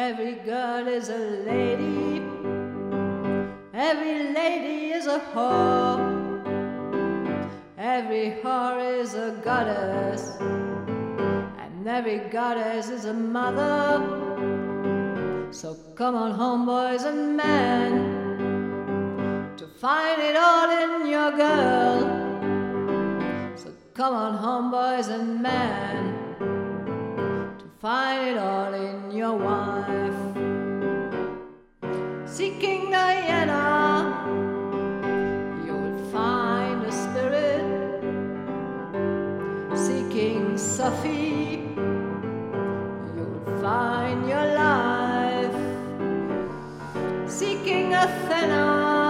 Every girl is a lady, every lady is a whore, every whore is a goddess, and every goddess is a mother. So come on home, boys and men, to find it all in your girl. So come on home, boys and men, to find it all in your wife. Seeking Diana, you'll find a spirit. Seeking Sophie, you'll find your life. Seeking Athena,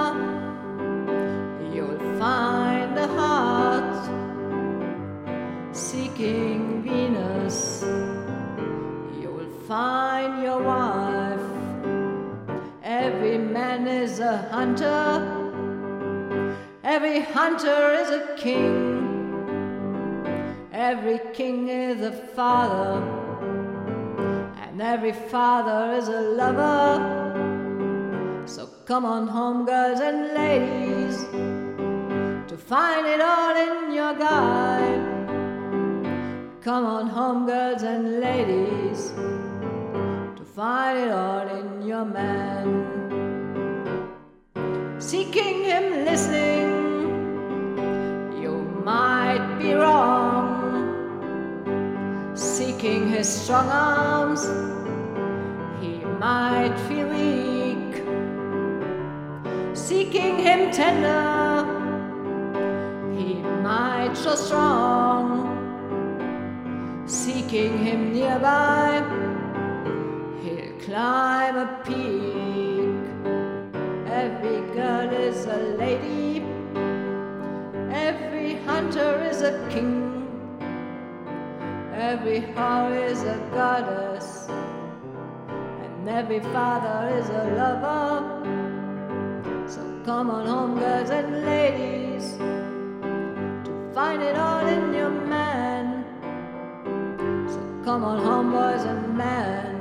you'll find a heart. Seeking Venus, you'll find your wife. Every man is a hunter, every hunter is a king, every king is a father, and every father is a lover. So come on home, girls and ladies, to find it all in your guy. Come on home, girls and ladies, to find it all in your man. Seeking him listening, you might be wrong. Seeking his strong arms, he might feel weak. Seeking him tender, he might show strong. Seeking him nearby, he'll climb a peak. Every girl is a lady, every hunter is a king, every whore is a goddess, and every father is a lover. So come on home, girls and ladies, to find it all in your man. So come on home, boys and men,